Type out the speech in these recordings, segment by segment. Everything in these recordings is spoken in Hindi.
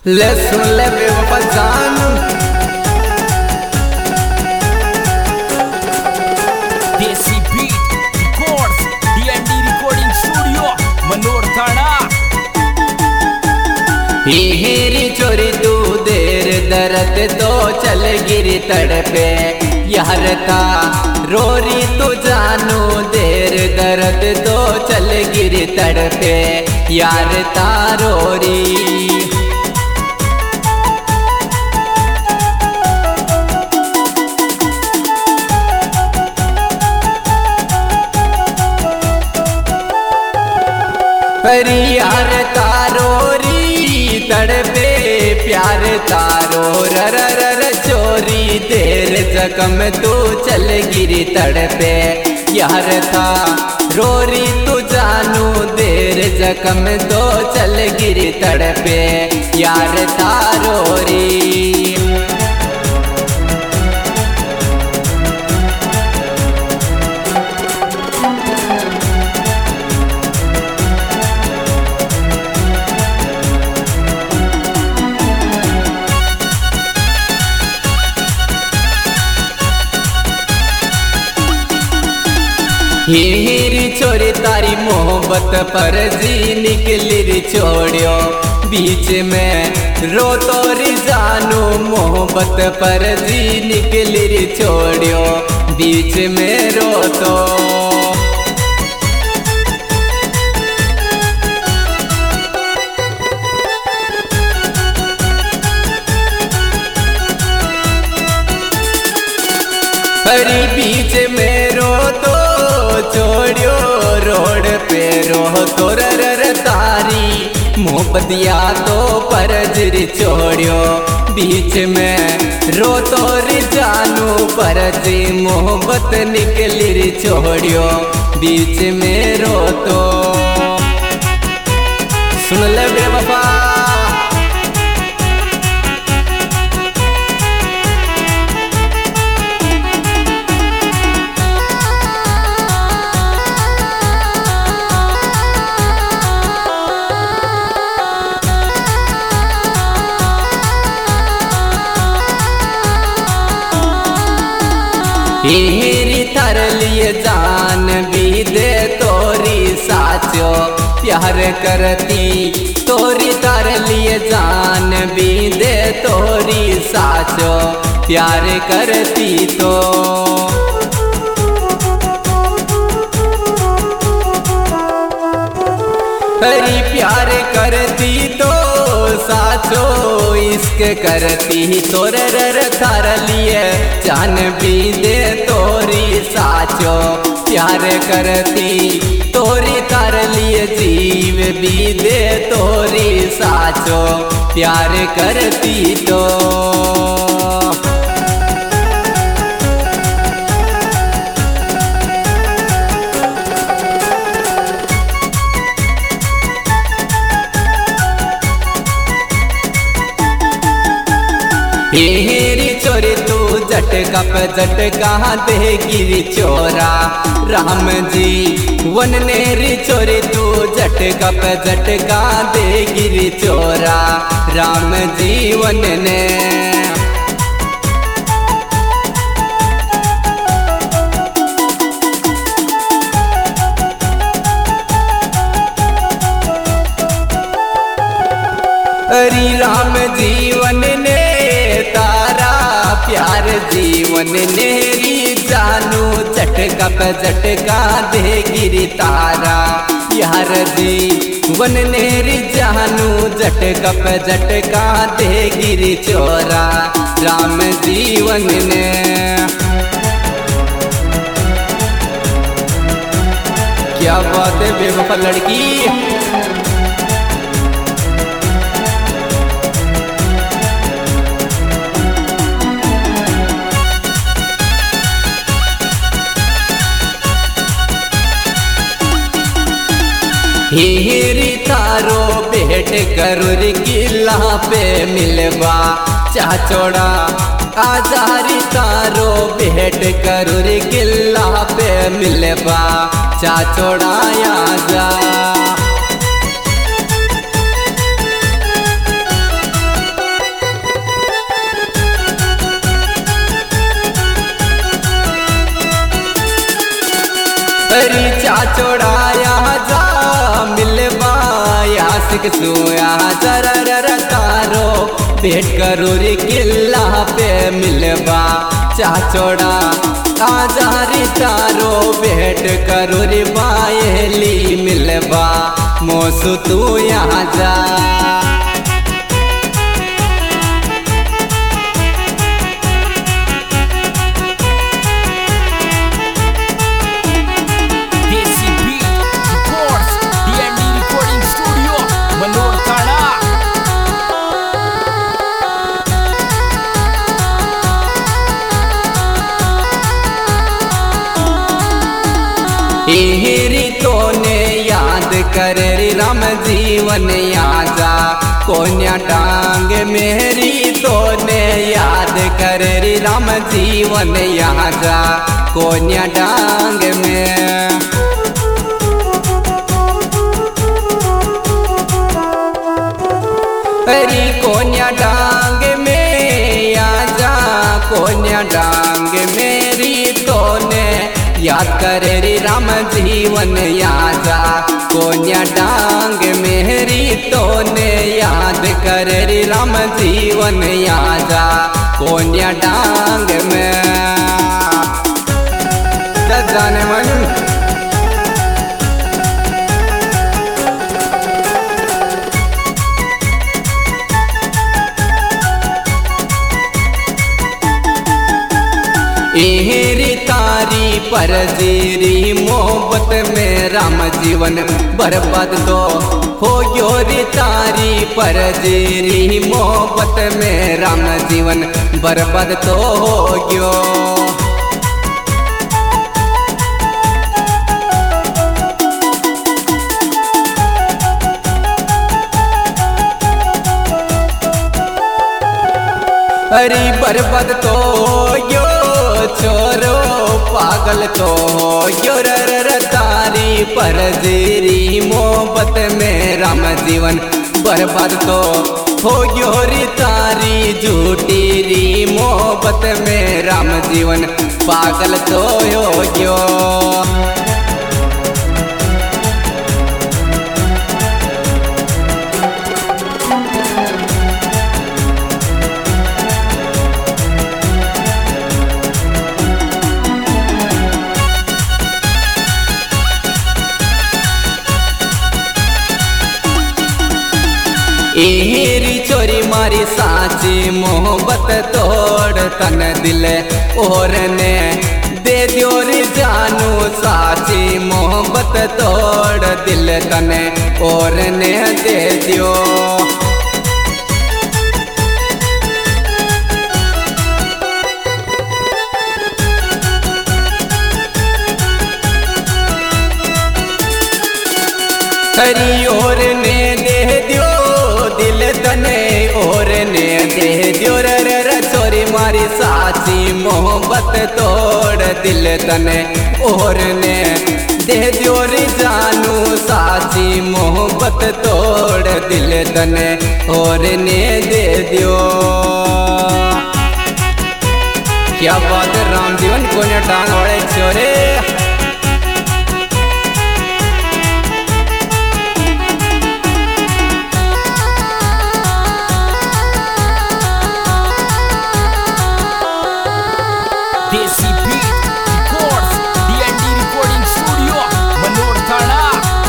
ले सुन ले बेवफा जान। Desi beat records DND recording studio Manor थाना। हेरी चोरी तू देर दर्द तो चल गिरी तड़पे यार था रोरी तू जानू देर दर्द तो चल गिरी तड़पे यार था रोरी। पर यार तारोरी तड़पे प्यार तारो रर रर चोरी देर जख्म तू चल गिरी तड़पे यार था रोरी तू जानू देर जख्म तो चल गिरी तड़पे यार तारोरी। हेरी छोरी तारी मोहब्बत पर जी निकली री छोड़ियो बीच में रो तोरी जानू मोहब्बत पर जी निकली री छोड़ियो बीच में रो तो। परी बीच में रो तो छोड़ियो रोड पे रो तो रर तारी मोहब्बत या तो परजरी छोड़ियो बीच में रो तो री जानू परजी मोहब्बत निकली री छोड़ियो बीच में रो तो। सुन ले बेवफा हेरी थर लिए जान भी दे तोरी साचो प्यार करती तोरी थर लिए जान भी दे तोरी साचो प्यार करती तो। हरी प्यार करती तो साचो इश्क करती तोर रर थार लिए जान भी दे तोरी साचो प्यार करती तोरी थार लिए जीव भी दे तोरी साचो प्यार करती तो। हेरी चोरी तू झटका पे झटका दे गिरी चोरा राम जी वन नेरी चोरी तू झटका पे झटका दे गिरी चोरा राम जी वन ने। हरी राम जीवन ने तारा प्यार जीवन नेरी जानू झटका पे झटका दे गिरी तारा यार जीवन नेरी जानू झटका पे झटका दे गिरी चोरा राम जीवन ने। क्या बात है बेवफा लड़की। हेरी तारो भेंट करूर किला पे मिलवा चाचोड़ा आजारी तारो भेंट करूर किला पे मिलवा चाचोड़ा आजा। चौड़ाया जा मिलबा आशिक सोया जरर तारो भेंट करो रे किला पे मिलबा चाचोड़ा आजारी तारो भेंट करो रे बायली मिलबा मोसू तू यहाँ जा Desi beat records DND recording studio Manor थाना। हेरी तो ने याद कर रे राम जीवन आजा कोन्या टांग मेरी तो ने याद कर रे राम जीवन आजा कोन्या टांग में हरी कोन्या डांग में आजा कोन्या डांग मेरी तो ने याद करे रे राम जीवन आजा कोन्या डांग मेरी तो ने याद करे रे राम जीवन आजा कोन्या डांग में जाने मन एहरी तारी परजीरी मोहब्बत में राम जीवन बर्बाद तो हो गयो रे तारी परजीरी मोहब्बत में राम जीवन बर्बाद तो हो गयो हरी बर्बाद तो यो छोरो पागल तो यो रर तारी परजीरी मोहब्बत में राम जीवन बर्बाद तो हो गयो रे तारी झूठी री मोहब्बत में राम जीवन पागल तो हो गयो एहरी चोरी मारी साची मोहब्बत तोड़ तन दिल और ने दे दियो रे जानू साची मोहब्बत तोड़ दिल तन और ने दे दियो हरी और ने दे दियो दिल तने और ने दे दियो रर चोरी मारी साची मोहब्बत तोड़ दिल तने और ने दे दियो रे जानू साची मोहब्बत तोड़ दिल तने और ने दे दियो क्या बात है राम जीवन को ने टांग वाले छोरे Desi beat records DND recording studio Manor थाना।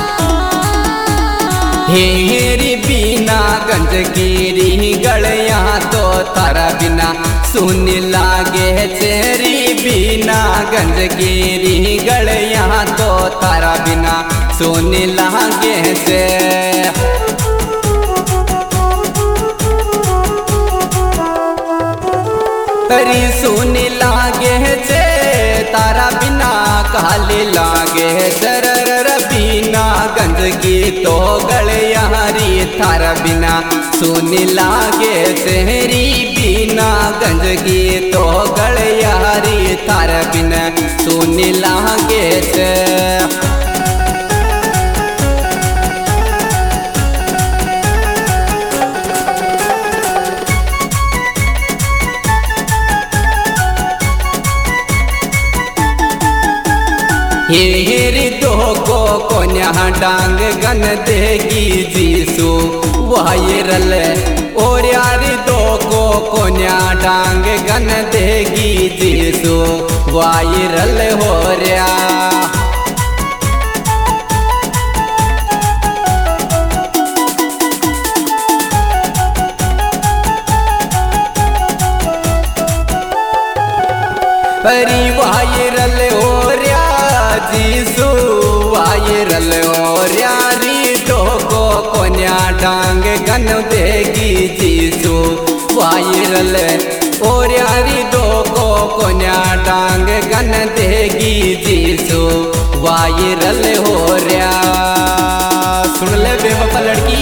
हेरी बिना गंज गिरी गलिया तो तारा बिना सुन लागे चेरी बिना गंज गिरी गलिया तो तारा बिना सुन लागे से तरी सुन लागे से तारा बिना काली लागे दरर बिना गंज की तो गलियारी थारा बिना सुन लागे तेरी बिना गंज की तो गलियारी थारा बिना सुन लागे से हेरी दो को कोन्या डांग गन देगी जीसु वायरल और यारी दो को कोन्या डांग गन देगी जीसु वायरल हो रहा। परी वायरल हो रहा जीसु वायरल हो रहा री दो को कोन्या डांग गन देगी जीसु वायरल हो रहा री दो को कोन्या डांग गन देगी जीसु वायरल हो रहा। सुन ले बेवफा लड़की।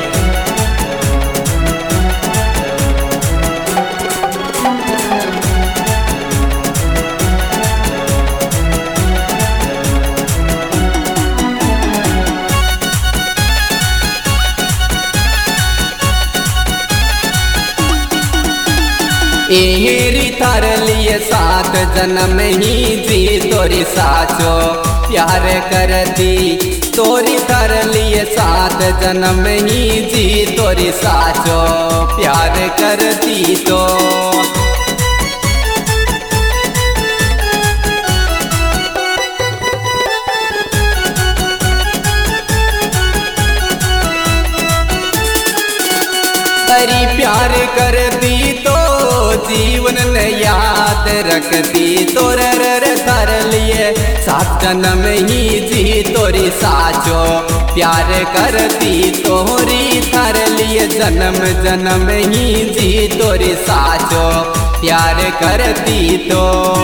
एहरी थार लिए 7 जन्म ही जी तोरी साचो प्यार करती तोरी थार लिए 7 जन्म ही जी तोरी साचो प्यार करती तो। परी प्यार करती तो जीवन ने याद रखती तोर थार लिए 7 जन्म ही जी तोरी साचो प्यार करती तोरी थार लिए जन्म जन्म ही जी तोरी साचो प्यार करती तो।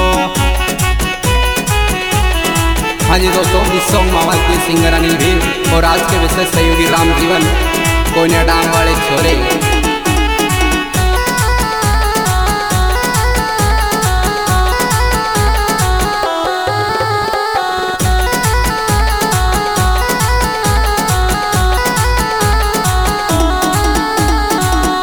हाँ जी दोस्तों, इस सॉन्ग मावल की सिंगर अनिल भील और आज के विशेष सहयोगी राम जीवन कोन्या डांग वाले छोरे।